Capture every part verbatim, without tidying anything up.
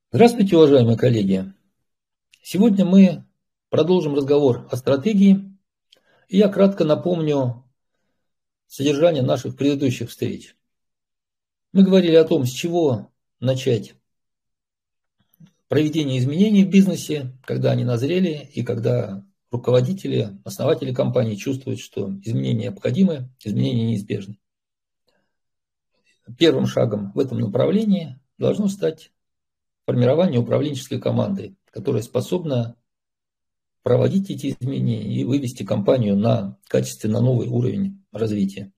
Здравствуйте, уважаемые коллеги! Сегодня мы продолжим разговор о стратегии, и я кратко напомню содержание наших предыдущих встреч. Мы говорили о том, с чего начать проведение изменений в бизнесе, когда они назрели и когда руководители, основатели компании чувствуют, что изменения необходимы, изменения неизбежны. Первым шагом в этом направлении должно стать формирование управленческой команды, которая способна проводить эти изменения и вывести компанию на качественно новый уровень развития.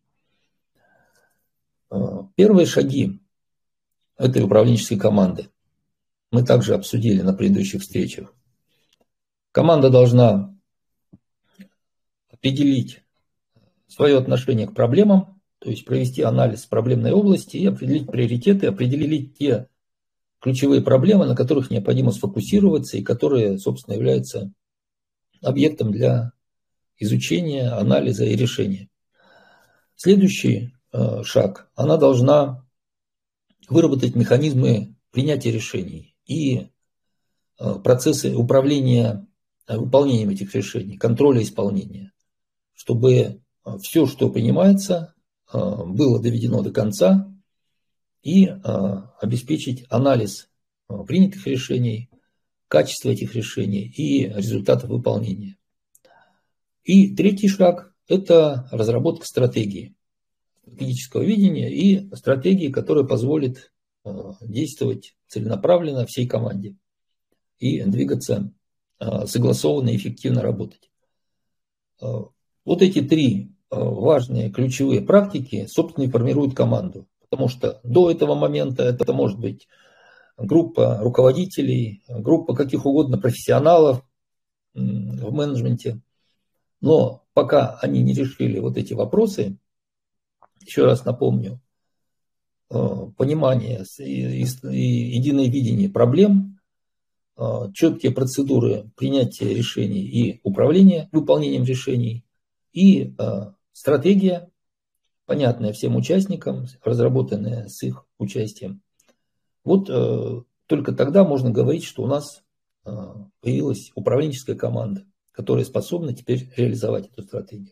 Первые шаги этой управленческой команды мы также обсудили на предыдущих встречах. Команда должна определить свое отношение к проблемам, то есть провести анализ проблемной области и определить приоритеты, определить те ключевые проблемы, на которых необходимо сфокусироваться и которые, собственно, являются объектом для изучения, анализа и решения. Следующий шаг. Она должна выработать механизмы принятия решений и процессы управления выполнением этих решений, контроля исполнения, чтобы все, что принимается, было доведено до конца и обеспечить анализ принятых решений, качество этих решений и результатов выполнения. И третий шаг – это разработка стратегии, стратегического видения и стратегии, которая позволит действовать целенаправленно всей команде и двигаться согласованно и эффективно работать. Вот эти три важные ключевые практики, собственно, и формируют команду. Потому что до этого момента это может быть группа руководителей, группа каких угодно профессионалов в менеджменте. Но пока они не решили вот эти вопросы, еще раз напомню, понимание и единое видение проблем, четкие процедуры принятия решений и управления выполнением решений, и стратегия, понятная всем участникам, разработанная с их участием. Вот только тогда можно говорить, что у нас появилась управленческая команда, которая способна теперь реализовать эту стратегию.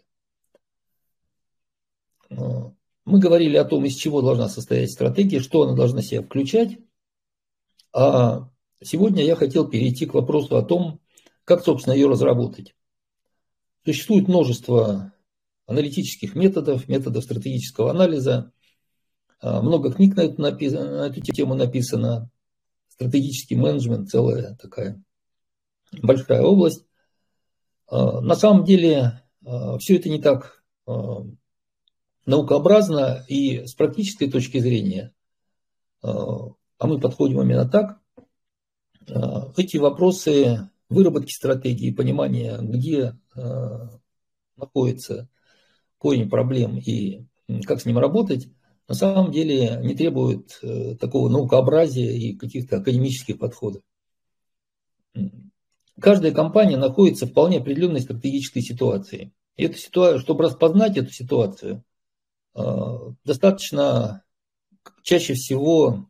Мы говорили о том, из чего должна состоять стратегия, что она должна себя включать. А сегодня я хотел перейти к вопросу о том, как, собственно, ее разработать. Существует множество аналитических методов, методов стратегического анализа. Много книг на эту, написано, на эту тему написано. Стратегический менеджмент, целая такая большая область. На самом деле все это не так наукообразно, и с практической точки зрения, а мы подходим именно так, эти вопросы выработки стратегии, понимания, где находится корень проблем и как с ним работать, на самом деле не требуют такого наукообразия и каких-то академических подходов. Каждая компания находится в вполне определенной стратегической ситуации. И эту ситуацию, чтобы распознать эту ситуацию, достаточно чаще всего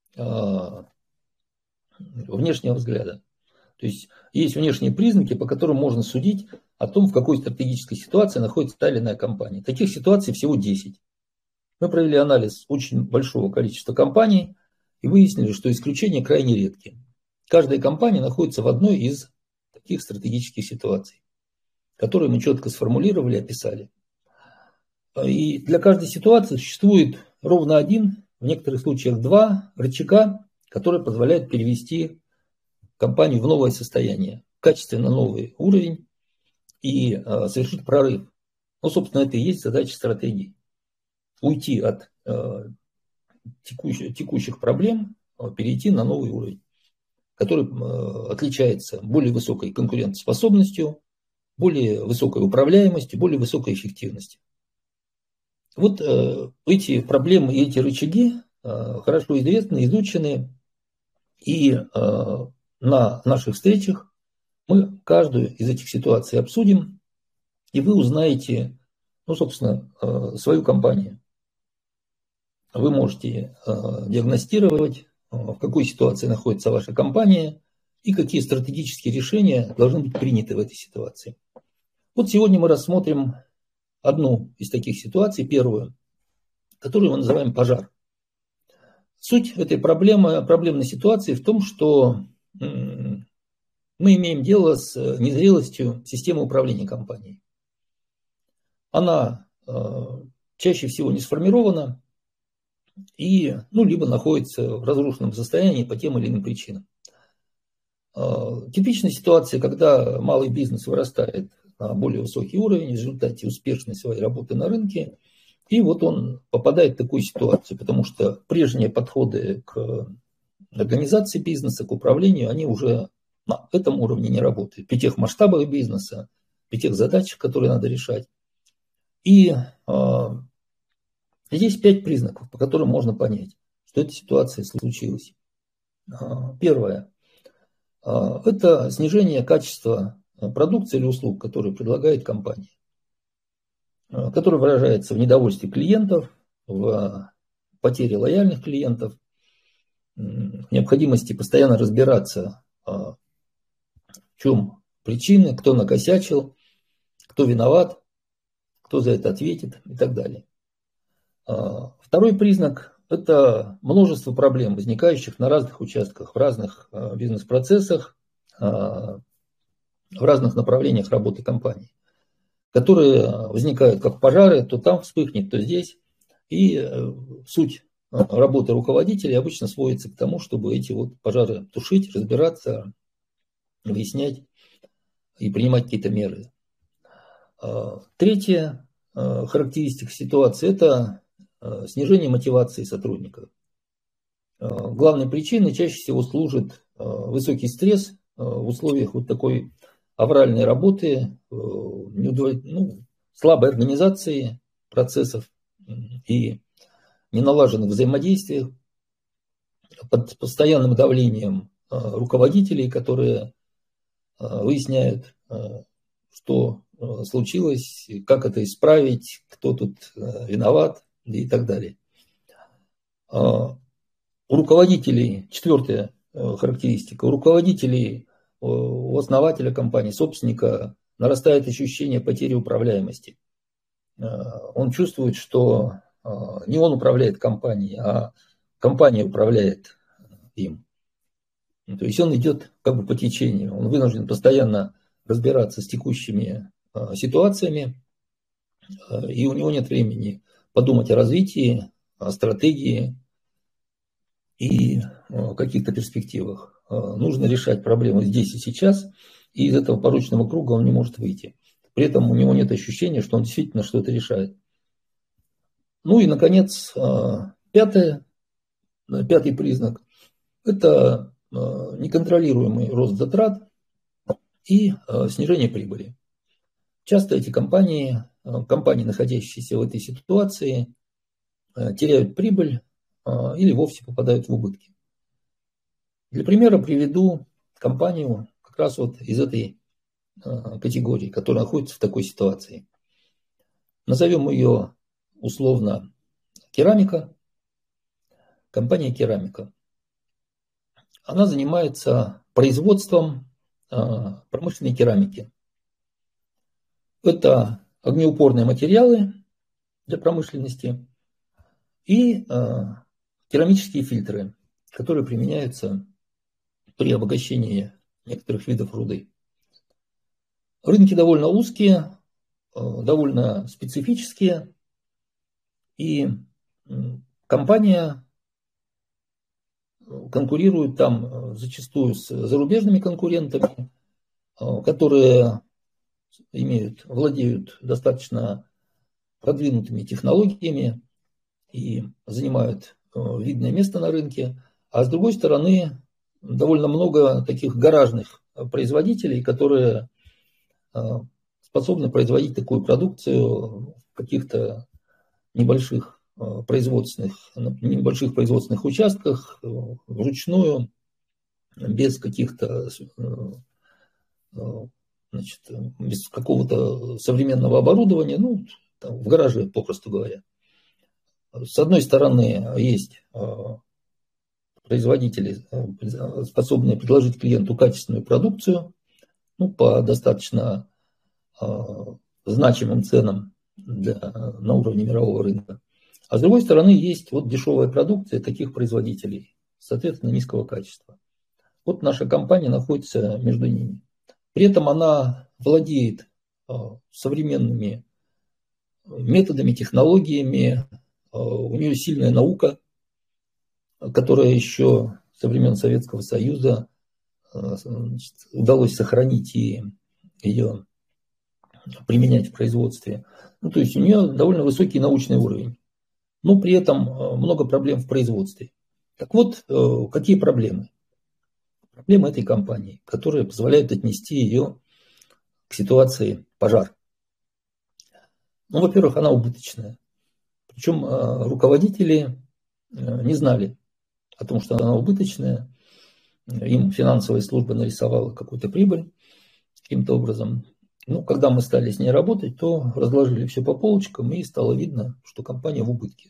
внешнего взгляда. То есть есть внешние признаки, по которым можно судить о том, в какой стратегической ситуации находится та или иная компания. Таких ситуаций всего десять. Мы провели анализ очень большого количества компаний и выяснили, что исключения крайне редки. Каждая компания находится в одной из таких стратегических ситуаций, которые мы четко сформулировали и описали. И для каждой ситуации существует ровно один, в некоторых случаях два рычага, которые позволяют перевести компанию в новое состояние, качественно новый уровень и совершить прорыв. Ну, собственно, это и есть задача стратегии. Уйти от текущих, текущих проблем, перейти на новый уровень, который отличается более высокой конкурентоспособностью, более высокой управляемостью, более высокой эффективностью. Вот э, эти проблемы и эти рычаги э, хорошо известны, изучены, и э, на наших встречах мы каждую из этих ситуаций обсудим, и вы узнаете, ну, собственно, э, свою компанию. Вы можете э, диагностировать, э, в какой ситуации находится ваша компания и какие стратегические решения должны быть приняты в этой ситуации. Вот сегодня мы рассмотрим одну из таких ситуаций, первую, которую мы называем пожар. Суть этой проблемы, проблемной ситуации в том, что мы имеем дело с незрелостью системы управления компанией. Она чаще всего не сформирована и ну, либо находится в разрушенном состоянии по тем или иным причинам. Типичная ситуация, когда малый бизнес вырастает на более высокий уровень в результате успешной своей работы на рынке, и вот он попадает в такую ситуацию, потому что прежние подходы к организации бизнеса, к управлению, они уже на этом уровне не работают. При тех масштабах бизнеса, при тех задачах, которые надо решать. И э, здесь пять признаков, по которым можно понять, что эта ситуация случилась. Э, первое. Э, это снижение качества продукции или услуг, которые предлагает компания, э, которое выражается в недовольстве клиентов, в потере лояльных клиентов, в необходимости постоянно разбираться, э, в чем причины, кто накосячил, кто виноват, кто за это ответит и так далее. Второй признак – это множество проблем, возникающих на разных участках, в разных бизнес-процессах, в разных направлениях работы компании, которые возникают как пожары, то там вспыхнет, то здесь. И суть работы руководителей обычно сводится к тому, чтобы эти вот пожары тушить, разбираться, выяснять и принимать какие-то меры. Третья характеристика ситуации – это снижение мотивации сотрудников. Главной причиной чаще всего служит высокий стресс в условиях вот такой авральной работы, ну, слабой организации процессов и неналаженных взаимодействиях, под постоянным давлением руководителей, которые выясняют, что случилось, как это исправить, кто тут виноват и так далее. У руководителей, четвертая характеристика, у руководителей, у основателя компании, собственника нарастает ощущение потери управляемости. Он чувствует, что не он управляет компанией, а компания управляет им. То есть он идет как бы по течению, он вынужден постоянно разбираться с текущими ситуациями, и у него нет времени подумать о развитии, о стратегии и каких-то перспективах. Нужно решать проблемы здесь и сейчас, и из этого порочного круга он не может выйти. При этом у него нет ощущения, что он действительно что-то решает. Ну и, наконец, пятое, пятый признак – это неконтролируемый рост затрат и снижение прибыли. Часто эти компании, компании, находящиеся в этой ситуации, теряют прибыль или вовсе попадают в убытки. Для примера приведу компанию как раз вот из этой категории, которая находится в такой ситуации. Назовем ее условно керамика. Компания керамика. Она занимается производством промышленной керамики. Это огнеупорные материалы для промышленности и керамические фильтры, которые применяются при обогащении некоторых видов руды. Рынки довольно узкие, довольно специфические, и компания конкурирует там зачастую с зарубежными конкурентами, которые имеют, владеют достаточно продвинутыми технологиями и занимают видное место на рынке. А с другой стороны, довольно много таких гаражных производителей, которые способны производить такую продукцию в каких-то небольших производственных, небольших производственных участках, вручную, без каких-то, значит, без какого-то современного оборудования, ну, там, в гараже, попросту говоря. С одной стороны, есть производители, способные предложить клиенту качественную продукцию, ну, по достаточно э, значимым ценам для, на уровне мирового рынка. А с другой стороны, есть вот дешевая продукция таких производителей, соответственно, низкого качества. Вот наша компания находится между ними. При этом она владеет э, современными методами, технологиями, э, у нее сильная наука, которая еще со времен Советского Союза э, значит, удалось сохранить и ее применять в производстве. Ну, то есть у нее довольно высокий научный уровень, но при этом много проблем в производстве. Так вот, какие проблемы? Проблемы этой компании, которые позволяют отнести ее к ситуации пожар. Ну, во-первых, она убыточная. Причем руководители не знали о том, что она убыточная. Им финансовая служба нарисовала какую-то прибыль каким-то образом. Ну, когда мы стали с ней работать, то разложили все по полочкам, и стало видно, что компания в убытке.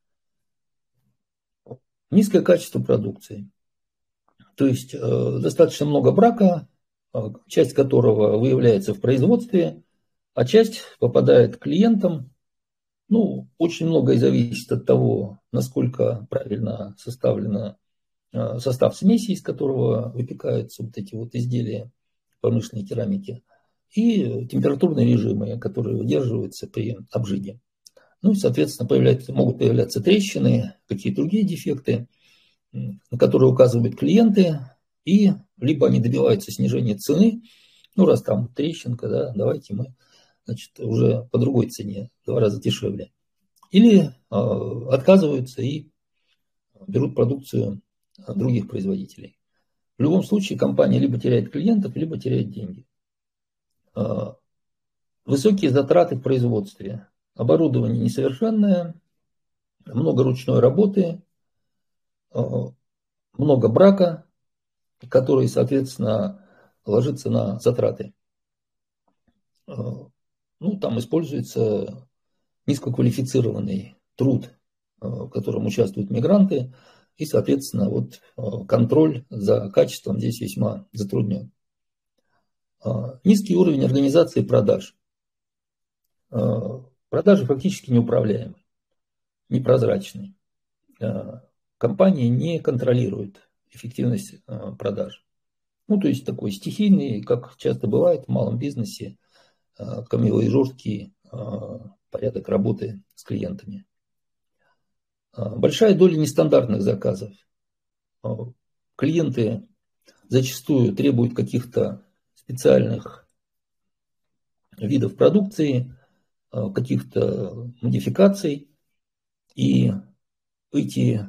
Низкое качество продукции. То есть э, достаточно много брака, э, часть которого выявляется в производстве, а часть попадает к клиентам. Ну, очень многое зависит от того, насколько правильно составлен э, состав смеси, из которого выпекаются вот эти вот изделия промышленной керамики, и температурные режимы, которые выдерживаются при обжиге. Ну и, соответственно, появляются, могут появляться трещины, какие-то другие дефекты, на которые указывают клиенты, и либо они добиваются снижения цены, ну раз там трещинка, да, давайте мы, значит, уже по другой цене, в два раза дешевле. Или э, отказываются и берут продукцию других производителей. В любом случае компания либо теряет клиентов, либо теряет деньги. Э, высокие затраты в производстве. Оборудование несовершенное, много ручной работы, много брака, который, соответственно, ложится на затраты. Ну, там используется низкоквалифицированный труд, в котором участвуют мигранты, и, соответственно, вот контроль за качеством здесь весьма затруднен. Низкий уровень организации продаж. Продажи фактически неуправляемы, непрозрачны. Компания не контролирует эффективность продаж. Ну, то есть такой стихийный, как часто бывает в малом бизнесе, камевоежорский порядок работы с клиентами. Большая доля нестандартных заказов. Клиенты зачастую требуют каких-то специальных видов продукции, каких-то модификаций, и эти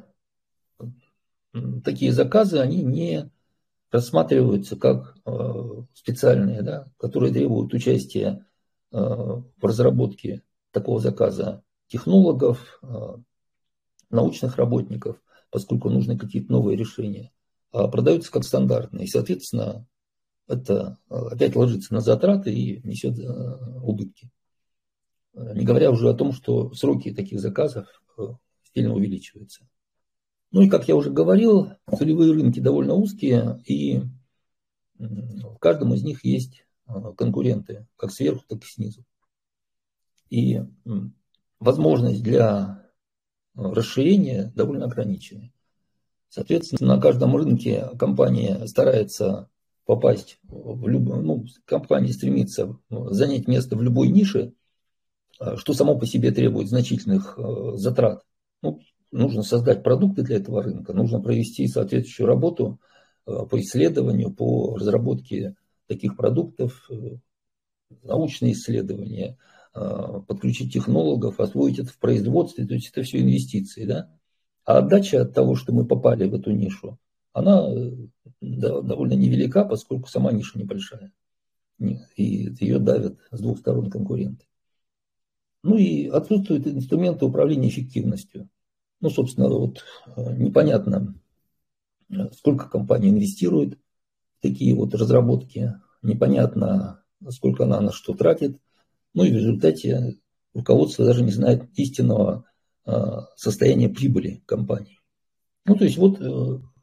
такие заказы, они не рассматриваются как специальные, да, которые требуют участия в разработке такого заказа технологов, научных работников, поскольку нужны какие-то новые решения, а продаются как стандартные. И, соответственно, это опять ложится на затраты и несет убытки. Не говоря уже о том, что сроки таких заказов сильно увеличиваются. Ну и, как я уже говорил, целевые рынки довольно узкие, и в каждом из них есть конкуренты, как сверху, так и снизу. И возможность для расширения довольно ограничена. Соответственно, на каждом рынке компания старается попасть в любой, ну, компания стремится занять место в любой нише, что само по себе требует значительных затрат. Ну, нужно создать продукты для этого рынка, нужно провести соответствующую работу по исследованию, по разработке таких продуктов, научные исследования, подключить технологов, освоить это в производстве, то есть это все инвестиции, да? А отдача от того, что мы попали в эту нишу, она довольно невелика, поскольку сама ниша небольшая. И ее давят с двух сторон конкуренты. Ну и отсутствуют инструменты управления эффективностью. Ну, собственно, вот непонятно, сколько компания инвестирует в такие вот разработки, непонятно, сколько она на что тратит. Ну и в результате руководство даже не знает истинного состояния прибыли компании. Ну, то есть вот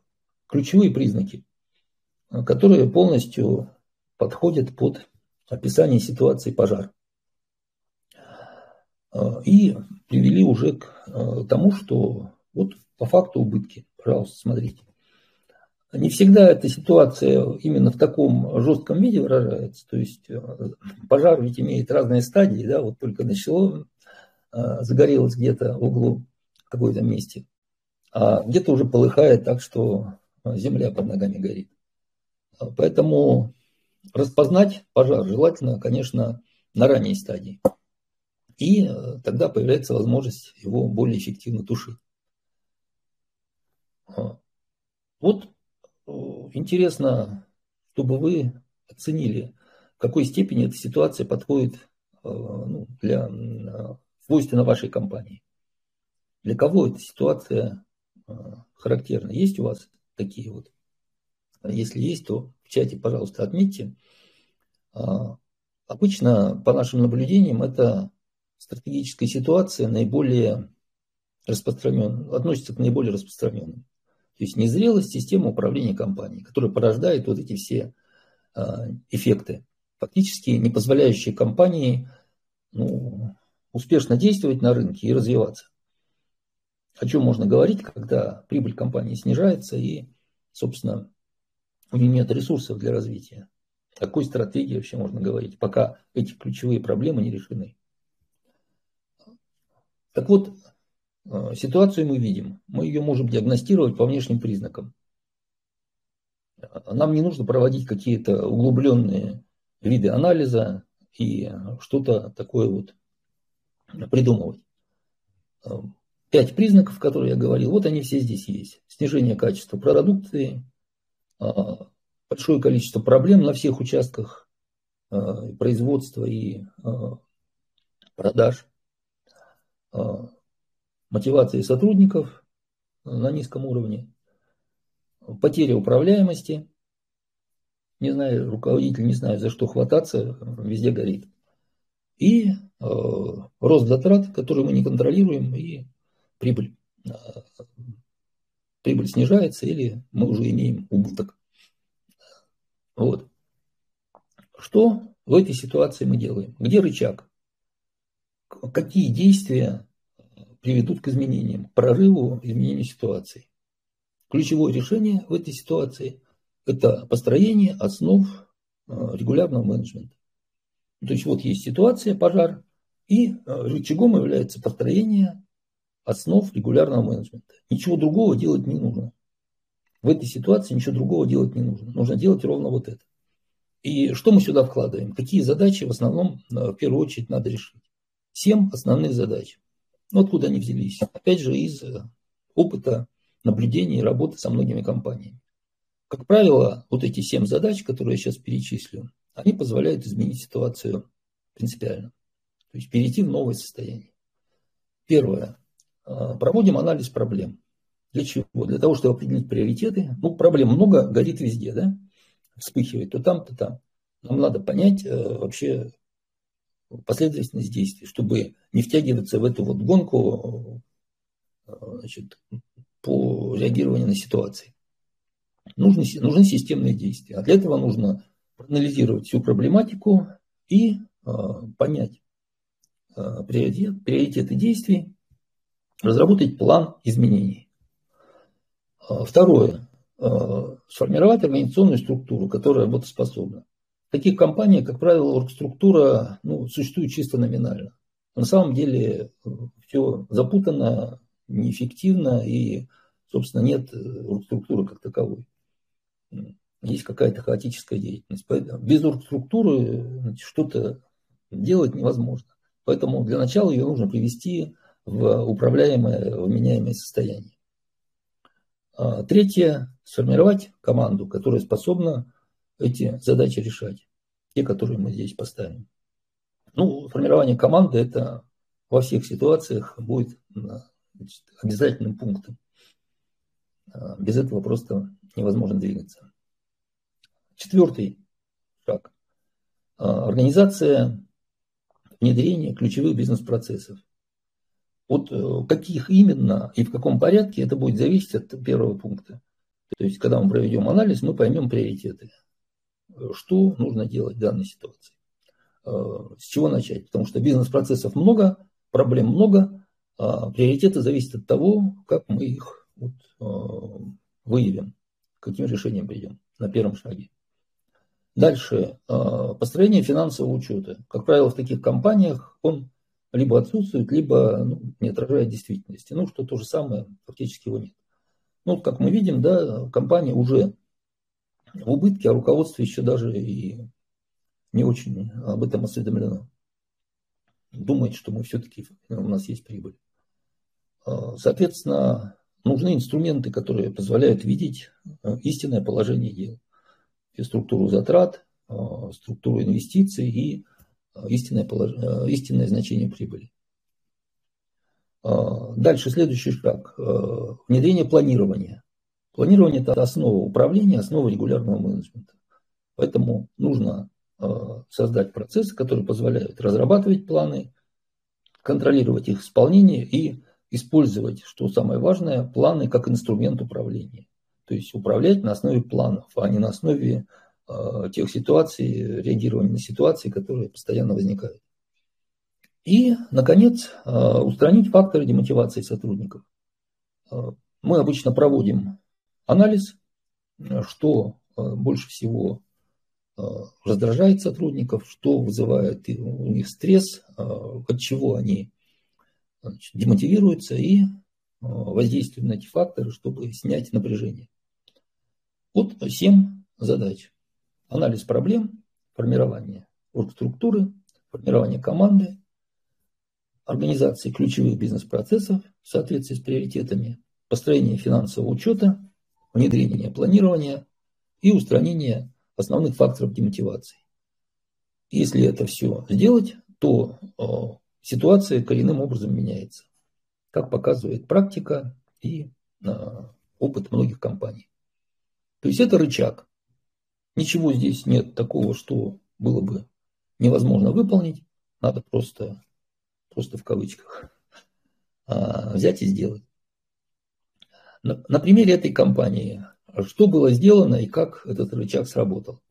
ключевые признаки, которые полностью подходят под описание ситуации пожара. И привели уже к тому, что вот по факту убытки. Пожалуйста, смотрите. Не всегда эта ситуация именно в таком жестком виде выражается. То есть пожар ведь имеет разные стадии, да, вот только начало, загорелось где-то в углу в каком-то месте, а где-то уже полыхает так, что земля под ногами горит. Поэтому распознать пожар желательно, конечно, на ранней стадии. И тогда появляется возможность его более эффективно тушить. Вот интересно, чтобы вы оценили, в какой степени эта ситуация подходит ну, для свойственно вашей компании. Для кого эта ситуация характерна? Есть у вас такие вот? Если есть, то в чате, пожалуйста, отметьте. Обычно, по нашим наблюдениям, это стратегическая ситуация наиболее распространенная, относится к наиболее распространенным. То есть незрелость системы управления компанией, которая порождает вот эти все эффекты, фактически не позволяющие компании ну, успешно действовать на рынке и развиваться. О чем можно говорить, когда прибыль компании снижается и, собственно, у нее нет ресурсов для развития. О какой стратегии вообще можно говорить, пока эти ключевые проблемы не решены. Так вот, ситуацию мы видим. Мы ее можем диагностировать по внешним признакам. Нам не нужно проводить какие-то углубленные виды анализа и что-то такое вот придумывать. Пять признаков, которые я говорил, вот они все здесь есть. Снижение качества продукции, большое количество проблем на всех участках производства и продаж, мотивация сотрудников на низком уровне, потеря управляемости, не знаю, руководитель не знает, за что хвататься, везде горит. И э, рост затрат, который мы не контролируем, и прибыль. Прибыль снижается, или мы уже имеем убыток. Вот. Что в этой ситуации мы делаем? Где рычаг? Какие действия приведут к изменениям, к прорыву, изменению ситуации? Ключевое решение в этой ситуации – это построение основ регулярного менеджмента. То есть вот есть ситуация, пожар, и рычагом является построение основ регулярного менеджмента. Ничего другого делать не нужно. В этой ситуации ничего другого делать не нужно. Нужно делать ровно вот это. И что мы сюда вкладываем? Какие задачи в основном, в первую очередь, надо решить? Семь основных задач. Ну, откуда они взялись? Опять же, из опыта наблюдения и работы со многими компаниями. Как правило, вот эти семь задач, которые я сейчас перечислю, они позволяют изменить ситуацию принципиально. То есть перейти в новое состояние. Первое. Проводим анализ проблем. Для чего? Для того, чтобы определить приоритеты. Ну, проблем много, горит везде, да? Вспыхивает то там, то там. Нам надо понять вообще последовательность действий, чтобы не втягиваться в эту вот гонку, значит, по реагированию на ситуации. Нужны, нужны системные действия. А для этого нужно проанализировать всю проблематику и э, понять э, приоритет, приоритеты действий, разработать план изменений. Э, второе. Э, сформировать организационную структуру, которая работоспособна. В таких компаниях, как правило, оргструктура ну, существует чисто номинально. На самом деле все запутано, неэффективно и, собственно, нет оргструктуры как таковой. Есть какая-то хаотическая деятельность. Поэтому без оргструктуры что-то делать невозможно. Поэтому для начала ее нужно привести в управляемое, вменяемое состояние. Третье. Сформировать команду, которая способна эти задачи решать. Те, которые мы здесь поставим. Ну, формирование команды – это во всех ситуациях будет значит, обязательным пунктом. Без этого просто невозможно двигаться. Четвертый шаг. Организация внедрения ключевых бизнес-процессов. От каких именно и в каком порядке, это будет зависеть от первого пункта. То есть, когда мы проведем анализ, мы поймем приоритеты. Что нужно делать в данной ситуации. С чего начать? Потому что бизнес-процессов много, проблем много, а приоритеты зависят от того, как мы их вот, выявим, к каким решениям придем на первом шаге. Дальше. Построение финансового учета. Как правило, в таких компаниях он либо отсутствует, либо ну, не отражает действительности. Ну, что то же самое, фактически его нет. Ну, как мы видим, да, компания уже в убытке, а руководство еще даже и не очень об этом осведомлено. Думает, что мы все-таки, у нас есть прибыль. Соответственно, нужны инструменты, которые позволяют видеть истинное положение дел. И структуру затрат, структуру инвестиций и истинное, полож... истинное значение прибыли. Дальше следующий шаг. Внедрение планирования. Планирование – это основа управления, основа регулярного менеджмента. Поэтому нужно создать процессы, которые позволяют разрабатывать планы, контролировать их исполнение и использовать, что самое важное, планы как инструмент управления. То есть управлять на основе планов, а не на основе э, тех ситуаций, реагирования на ситуации, которые постоянно возникают. И, наконец, э, устранить факторы демотивации сотрудников. Э, мы обычно проводим анализ, что э, больше всего раздражает сотрудников, что вызывает у них стресс, от чего они значит, демотивируются и воздействуют на эти факторы, чтобы снять напряжение. Вот семь задач. Анализ проблем, формирование оргструктуры, формирование команды, организация ключевых бизнес-процессов в соответствии с приоритетами, построение финансового учета, внедрение планирования и устранение основных факторов демотивации. Если это все сделать, то э, ситуация коренным образом меняется, как показывает практика и э, опыт многих компаний. То есть это рычаг. Ничего здесь нет такого, что было бы невозможно выполнить. Надо просто, просто в кавычках, э, взять и сделать. На, на примере этой компании, что было сделано и как этот рычаг сработал.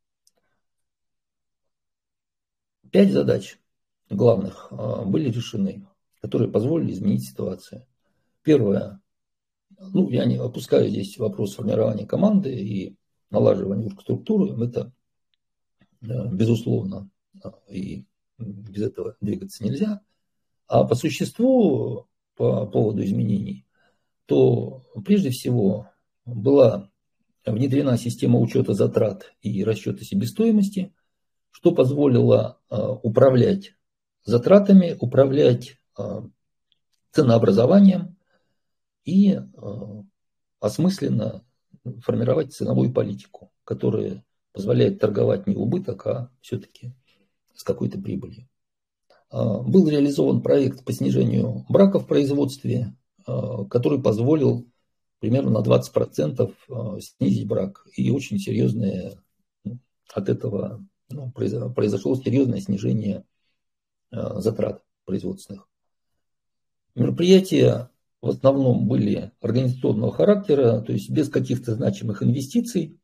Пять задач главных были решены, которые позволили изменить ситуацию. Первое. Ну, я не опускаю здесь вопрос формирования команды и налаживания структуры. Это, безусловно, и без этого двигаться нельзя. А по существу, по поводу изменений, то прежде всего была внедрена система учета затрат и расчета себестоимости, что позволило управлять затратами, управлять ценообразованием и осмысленно формировать ценовую политику, которая позволяет торговать не в убыток, а все-таки с какой-то прибылью. Был реализован проект по снижению брака в производстве, который позволил примерно на двадцать процентов снизить брак. И очень серьезное от этого ну, произошло серьезное снижение затрат производственных. Мероприятия в основном были организационного характера, то есть без каких-то значимых инвестиций.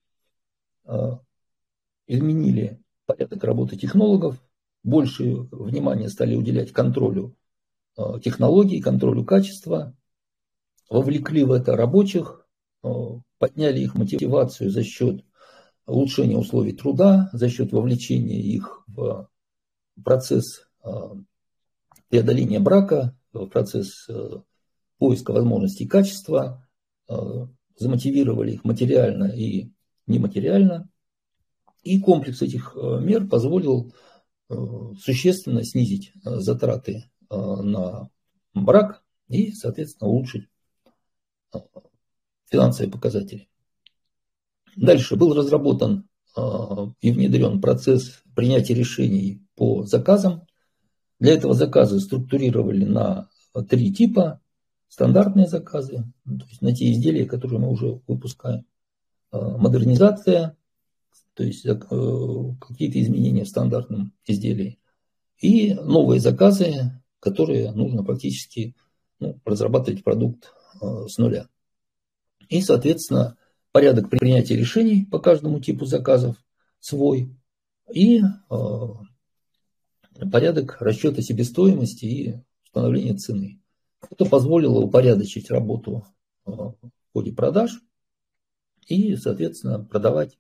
Изменили порядок работы технологов, больше внимания стали уделять контролю технологий, контролю качества, вовлекли в это рабочих, подняли их мотивацию за счет улучшения условий труда, за счет вовлечения их в процесс преодоления брака, в процесс поиска возможностей качества, замотивировали их материально и нематериально. И комплекс этих мер позволил существенно снизить затраты на брак и, соответственно, улучшить финансовые показатели. Дальше был разработан и внедрен процесс принятия решений по заказам. Для этого заказы структурировали на три типа. Стандартные заказы, то есть на те изделия, которые мы уже выпускаем. Модернизация, то есть какие-то изменения в стандартном изделии. И новые заказы, которые нужно практически ну, разрабатывать продукт с нуля. И, соответственно, порядок принятия решений по каждому типу заказов свой и порядок расчета себестоимости и установления цены. Это позволило упорядочить работу в ходе продаж и, соответственно, продавать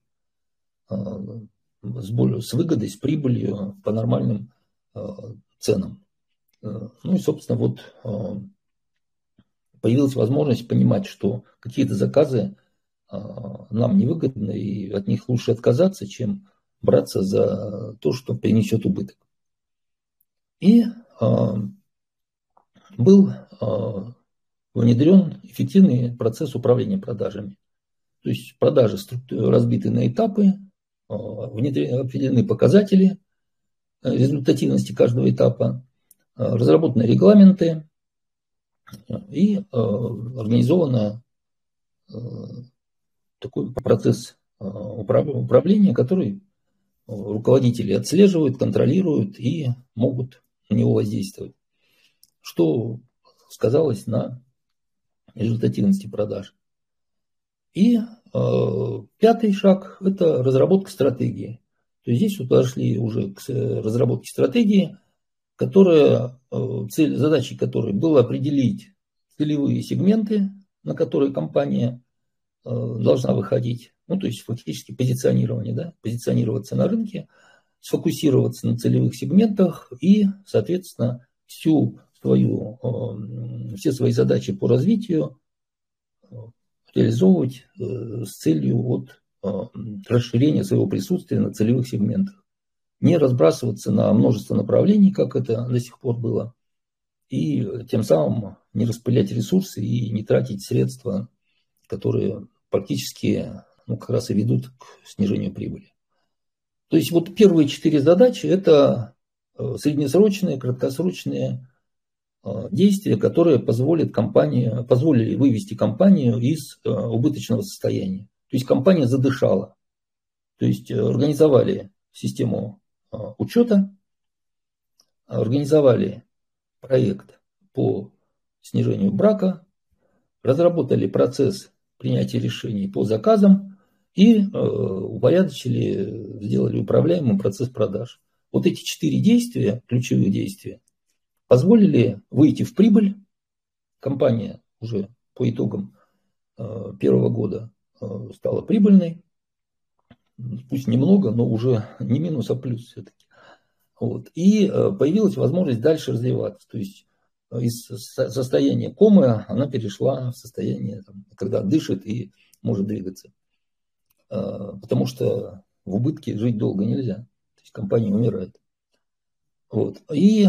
с, более, с выгодой, с прибылью по нормальным ценам. Ну и, собственно, вот появилась возможность понимать, что какие-то заказы нам невыгодны и от них лучше отказаться, чем браться за то, что принесет убыток. И был внедрен эффективный процесс управления продажами. То есть продажи разбиты на этапы, определены показатели результативности каждого этапа, разработаны регламенты и организован такой процесс управления, который руководители отслеживают, контролируют и могут на него воздействовать, что сказалось на результативности продаж. И э, пятый шаг – это разработка стратегии. То есть здесь вот подошли уже к разработке стратегии, которая, э, цель, задачей которой было определить целевые сегменты, на которые компания э, должна выходить. Ну, то есть фактически позиционирование, да, позиционироваться на рынке, сфокусироваться на целевых сегментах и, соответственно, всю свою, э, все свои задачи по развитию реализовывать с целью вот, расширения своего присутствия на целевых сегментах. Не разбрасываться на множество направлений, как это до сих пор было, и тем самым не распылять ресурсы и не тратить средства, которые практически ну, как раз и ведут к снижению прибыли. То есть вот первые четыре задачи – это среднесрочные, краткосрочные действия, которые позволят компании, позволили вывести компанию из убыточного состояния. То есть компания задышала. То есть организовали систему учета, организовали проект по снижению брака, разработали процесс принятия решений по заказам и упорядочили, сделали управляемым процесс продаж. Вот эти четыре действия, ключевые действия, позволили выйти в прибыль. Компания уже по итогам первого года стала прибыльной. Пусть немного, но уже не минус, а плюс все-таки. Вот. И появилась возможность дальше развиваться. То есть из состояния комы она перешла в состояние, когда дышит и может двигаться. Потому что в убытке жить долго нельзя. То есть компания умирает. Вот. И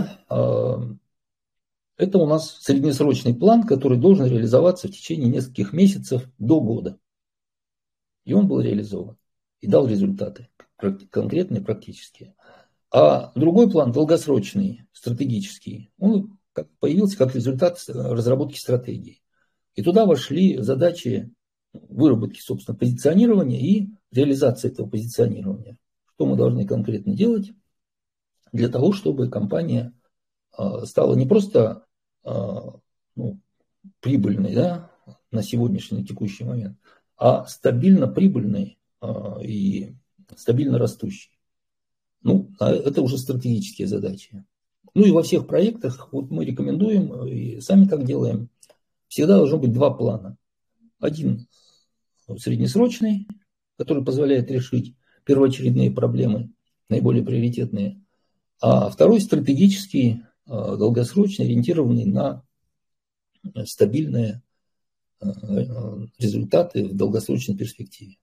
это у нас среднесрочный план, который должен реализоваться в течение нескольких месяцев до года. И он был реализован. И дал результаты. Конкретные, практические. А другой план, долгосрочный, стратегический, он появился как результат разработки стратегии. И туда вошли задачи выработки, собственно, позиционирования и реализации этого позиционирования. Что мы должны конкретно делать для того, чтобы компания стала не просто ну, прибыльной, да, на сегодняшний, на текущий момент, а стабильно прибыльной и стабильно растущей. Ну, это уже стратегические задачи. Ну и во всех проектах вот мы рекомендуем, и сами так делаем, всегда должно быть два плана. Один среднесрочный, который позволяет решить первоочередные проблемы, наиболее приоритетные, а второй стратегический, долгосрочный, ориентированный на стабильные результаты в долгосрочной перспективе.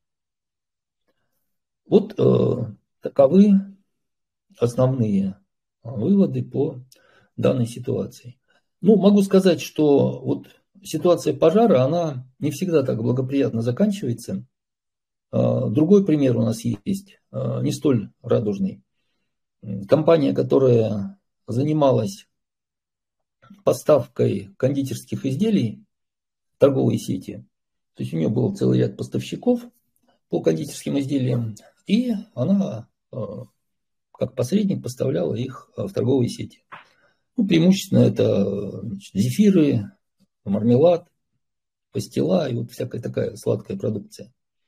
Вот таковы основные выводы по данной ситуации. Ну, могу сказать, что вот ситуация пожара, она не всегда так благоприятно заканчивается. Другой пример у нас есть, не столь радужный. Компания, которая занималась поставкой кондитерских изделий в торговые сети, то есть у нее был целый ряд поставщиков по кондитерским изделиям, и она как посредник поставляла их в торговые сети. Ну, преимущественно это значит, зефиры, мармелад, пастила и вот всякая такая сладкая продукция.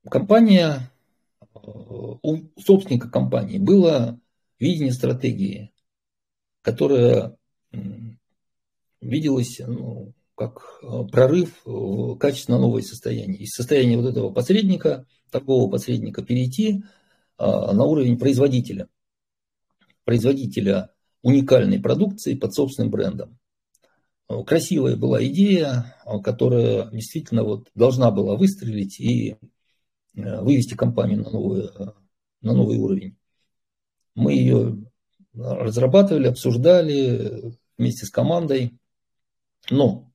компания, у собственника компании было видение стратегии, которая виделась, ну, как прорыв в качественно новое состояние. Из состояния вот этого посредника, торгового посредника, перейти на уровень производителя. Производителя уникальной продукции под собственным брендом. Красивая была идея, которая действительно вот должна была выстрелить и вывести компанию на новый, на новый уровень. Мы ее разрабатывали, обсуждали вместе с командой, но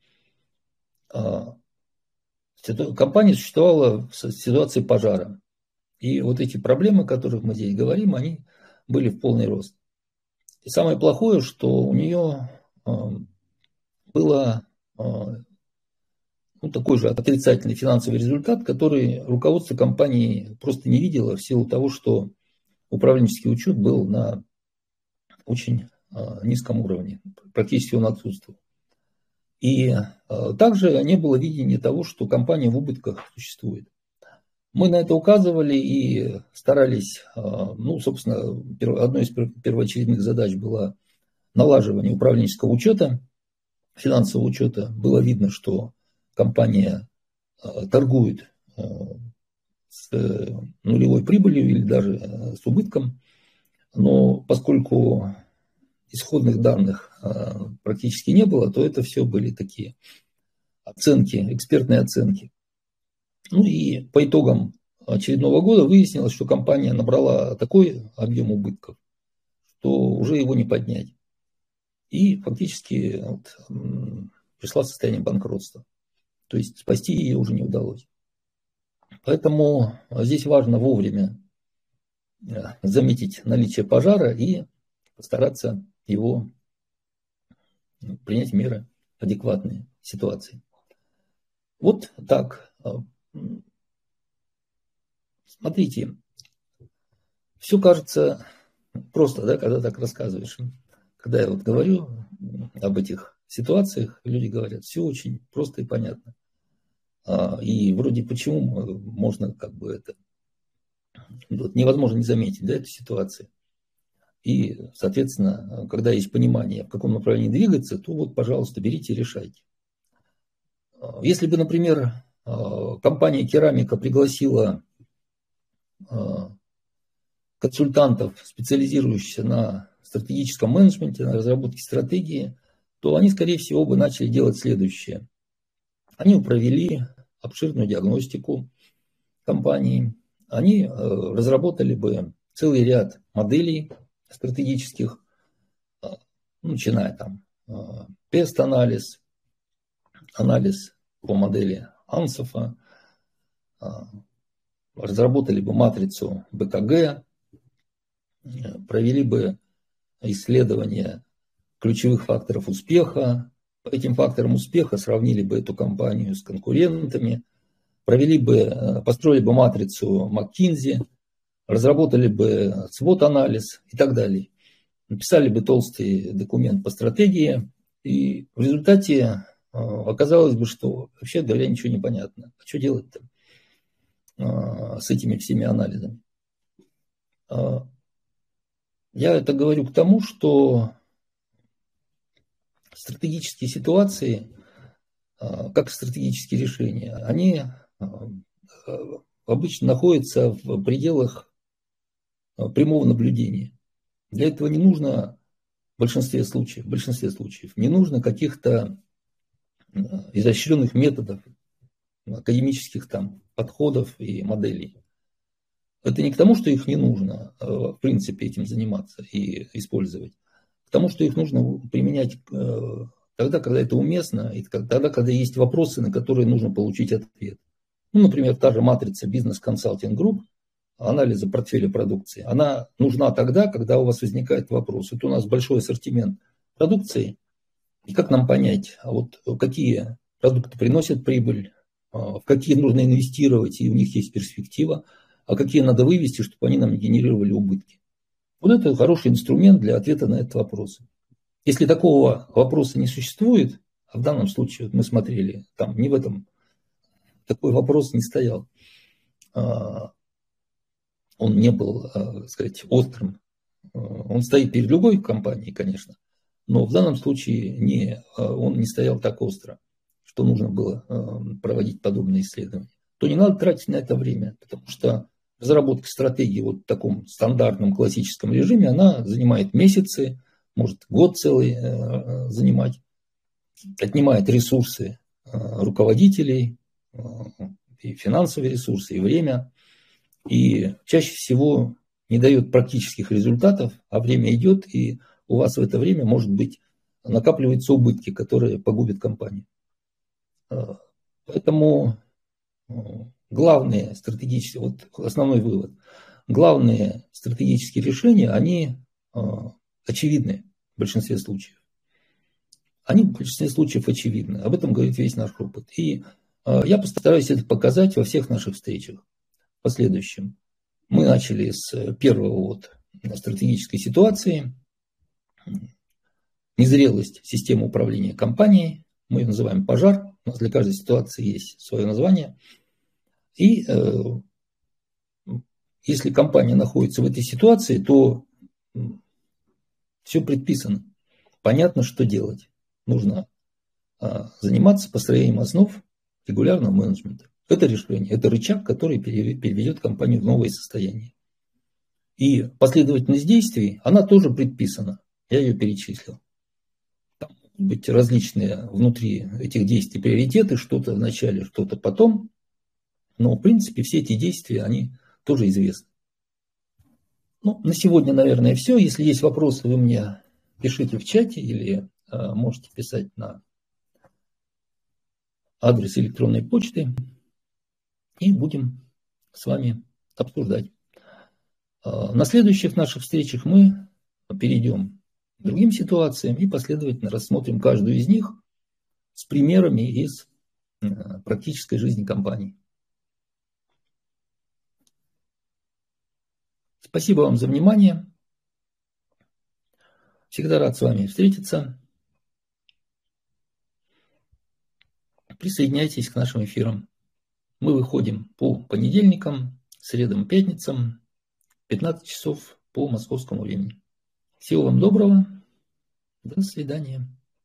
компания существовала в ситуации пожара. И вот эти проблемы, о которых мы здесь говорим, они были в полный рост. И самое плохое, что у нее было ну, такой же отрицательный финансовый результат, который руководство компании просто не видело в силу того, что управленческий учет был на очень низком уровне, практически он отсутствовал. И также не было видения того, что компания в убытках существует. Мы на это указывали и старались, ну, собственно, одной из первоочередных задач была налаживание управленческого учета, финансового учета. Было видно, что компания торгует с нулевой прибылью или даже с убытком, но поскольку исходных данных практически не было, то это все были такие оценки, экспертные оценки. Ну и по итогам очередного года выяснилось, что компания набрала такой объем убытков, что уже его не поднять. И фактически вот, пришла в состояние банкротства. То есть спасти ее уже не удалось. Поэтому здесь важно вовремя заметить наличие пожара и постараться его принять меры адекватные ситуации. Вот так. Смотрите, все кажется просто, да, когда так рассказываешь. Когда я вот говорю об этих ситуациях, люди говорят, все очень просто и понятно. И вроде почему можно как бы это вот, невозможно не заметить, да, эту ситуацию. И, соответственно, когда есть понимание, в каком направлении двигаться, то вот, пожалуйста, берите и решайте. Если бы, например, компания «Керамика» пригласила консультантов, специализирующихся на стратегическом менеджменте, на разработке стратегии, то они, скорее всего, бы начали делать следующее. Они провели обширную диагностику компании, они разработали бы целый ряд моделей стратегических, начиная там тест-анализ, анализ по модели Ансофа, разработали бы матрицу бэ ка гэ, провели бы исследование ключевых факторов успеха. По этим факторам успеха сравнили бы эту компанию с конкурентами, провели бы, построили бы матрицу Маккинзи, разработали бы свот-анализ и так далее. Написали бы толстый документ по стратегии, и в результате оказалось бы, что вообще говоря ничего не понятно. А что делать-то с этими всеми анализами? Я это говорю к тому, что стратегические ситуации, как стратегические решения, они обычно находятся в пределах прямого наблюдения. Для этого не нужно в большинстве случаев, в большинстве случаев не нужно каких-то изощренных методов, академических там подходов и моделей. Это не к тому, что их не нужно, в принципе, этим заниматься и использовать. К тому, что их нужно применять тогда, когда это уместно, и тогда, когда есть вопросы, на которые нужно получить ответ. Ну, например, та же матрица Business Consulting Group, анализа портфеля продукции, она нужна тогда, когда у вас возникает вопрос. Вот у нас большой ассортимент продукции, и как нам понять, а вот какие продукты приносят прибыль, в какие нужно инвестировать, и у них есть перспектива, а какие надо вывести, чтобы они нам не генерировали убытки. Вот это хороший инструмент для ответа на этот вопрос. Если такого вопроса не существует, а в данном случае мы смотрели, там не в этом такой вопрос не стоял, он не был, так сказать, острым. Он стоит перед любой компанией, конечно, но в данном случае не, он не стоял так остро, что нужно было проводить подобные исследования. То не надо тратить на это время, потому что разработка стратегии вот в таком стандартном классическом режиме, она занимает месяцы, может год целый занимать, отнимает ресурсы руководителей, и финансовые ресурсы, и время, и чаще всего не дает практических результатов, а время идет, и у вас в это время, может быть, накапливаются убытки, которые погубят компанию. Поэтому главные стратегические, вот основной вывод, главные стратегические решения, они очевидны в большинстве случаев. Они в большинстве случаев очевидны. Об этом говорит весь наш опыт. И я постараюсь это показать во всех наших встречах в последующем. Мы начали с первого вот стратегической ситуации. Незрелость системы управления компанией. Мы ее называем пожар. У нас для каждой ситуации есть свое название. И э, если компания находится в этой ситуации, то все предписано. Понятно, что делать. Нужно э, заниматься построением основ регулярного менеджмента. Это решение, это рычаг, который переведет компанию в новое состояние. И последовательность действий, она тоже предписана. Я ее перечислил. Там могут быть различные внутри этих действий приоритеты, что-то в начале, что-то потом. Но, в принципе, все эти действия, они тоже известны. Ну, на сегодня, наверное, все. Если есть вопросы, вы мне пишите в чате или э, можете писать на адрес электронной почты. И будем с вами обсуждать. На следующих наших встречах мы перейдем к другим ситуациям и последовательно рассмотрим каждую из них с примерами из практической жизни компании. Спасибо вам за внимание. Всегда рад с вами встретиться. Присоединяйтесь к нашим эфирам. Мы выходим по понедельникам, средам, пятницам, пятнадцать часов по московскому времени. Всего вам доброго. До свидания.